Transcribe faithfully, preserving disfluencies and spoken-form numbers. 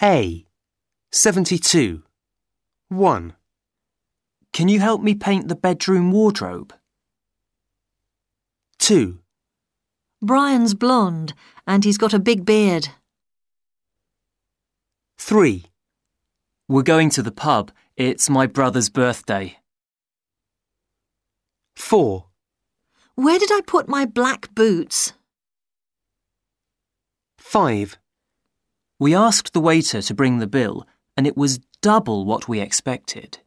A. seventy-two. one. Can you help me paint the bedroom wardrobe? two. Brian's blonde and he's got a big beard. three. We're going to the pub. It's my brother's birthday. four. Where did I put my black boots? five. We asked the waiter to bring the bill, and it was double what we expected.